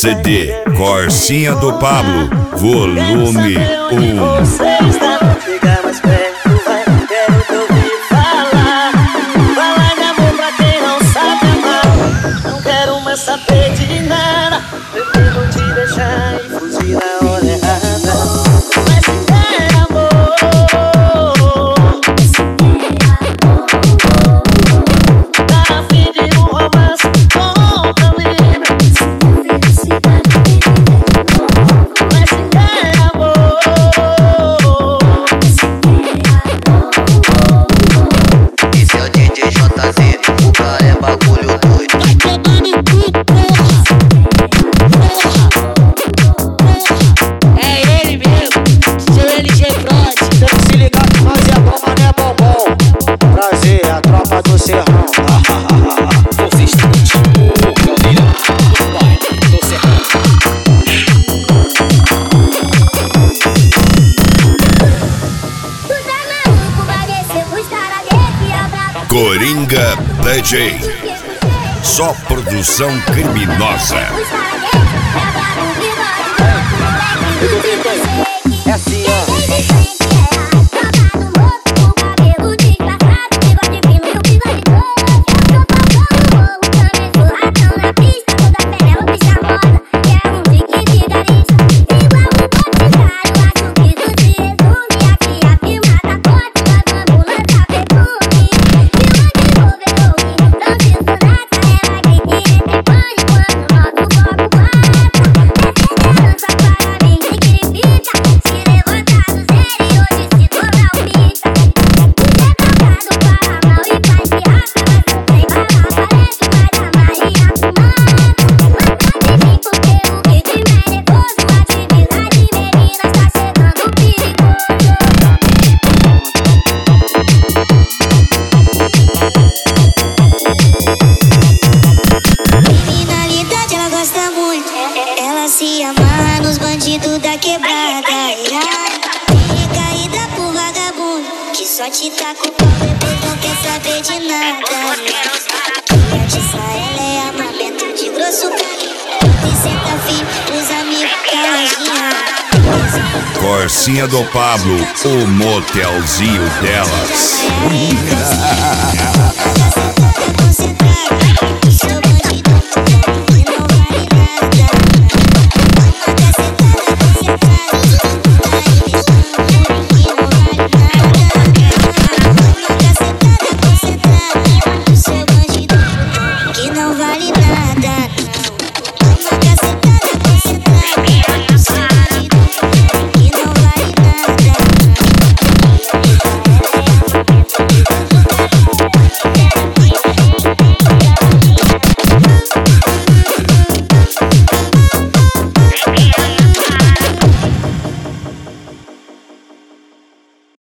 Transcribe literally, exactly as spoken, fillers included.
C D Corsinha do Pablo, volume um. Chega mais perto, vai, quero te ouvir falar. Falar de amor pra quem não sabe amar. Não quero mais saber de nada. Prefiro te deixar e fugir na hora errada. Mas se quer amor, tá a fim de um romance, conta menina. Mas se quer amor, esse é o D J J Z, o cara é bagulho doido. Vai tomar no cu, porra! É ele mesmo, seu L G Prod. Tem que se ligar que nós é bom, mas não é bombom. Prazer, a tropa do Serrão. Vocês estão tipo galera do baile do Serrão. Coringa D J, só produção criminosa. É assim, ó. Ela se amarra nos bandidos da quebrada. Recaída por vagabundo que só te taca o pau, depois não quer saber de nada. Essa ela é armamento de grosso calibre. E senta firme os amigos caladinha. Corsinha do Pablo, o motelzinho delas.